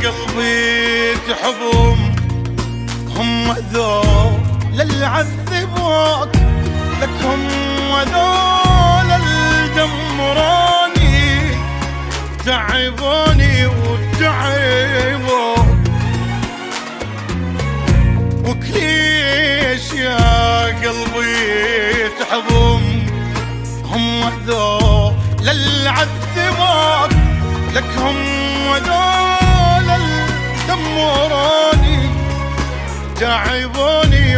قلبي تحبهم، هم ذول اللي عذبوك، لك هم ذول اللي دمروني، تعبوني وتعبوا. وكليش يا قلبي تحبهم، هم ذول اللي عذبوك، لك هم ذول اللي دمروني، تعبوني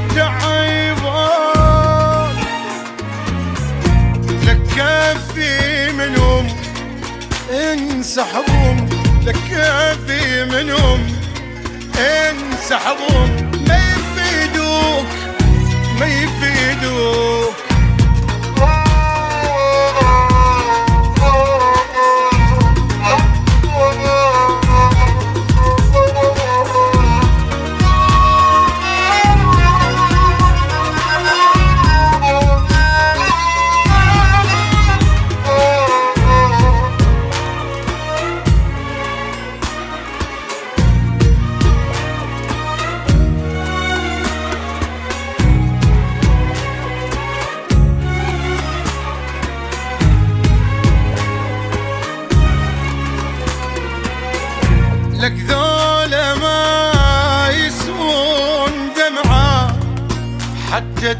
وتعبون. لك كافي منهم انسحبهم، لك كافي منهم انسحبهم، ما يفيدوك ما يفيدوك. لك ذولا ما يسوون دمعة، حتى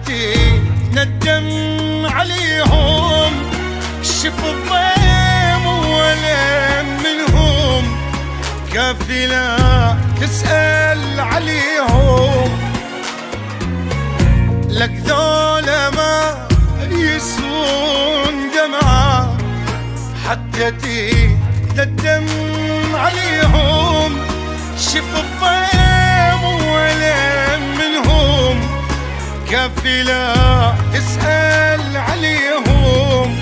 تندم عليهم، شف الضيم ولا منهم، كافي لا تسأل عليهم. لك ذولا ما يسوون دمعة، حتى تندم عليهم، شف الضيم ولا منهم، كافي لا تسأل عليهم.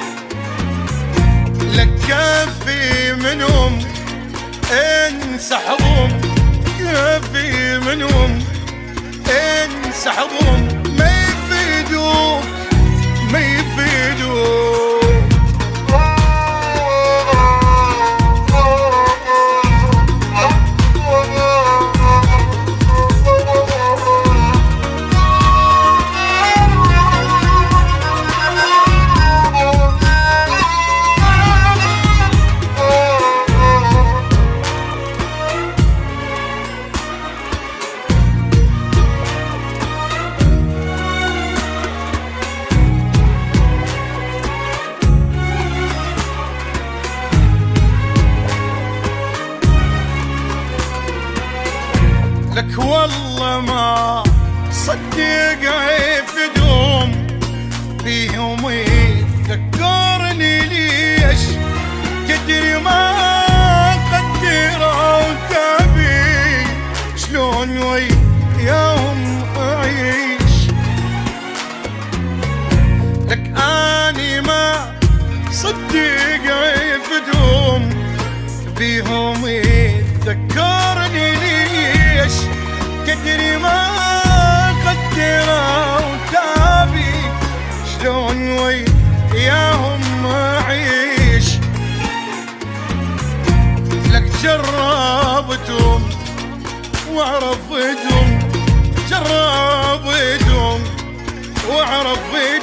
لك كافي منهم انسحبهم، كافي منهم انسحبهم، ما يفيدوك ما يفيدوك. لك والله ما صدق يفدهم، بيهم يذكرني ليش، تدري ما قدروا تبي شلون وياهم اعيش. لك اني ما صدق يفدهم، بيهم يذكرني ليش، تدري ما قدروا تابي شلون وياهم اعيش. لك جربتهم وعرفتهم، جربتهم وعرفتهم،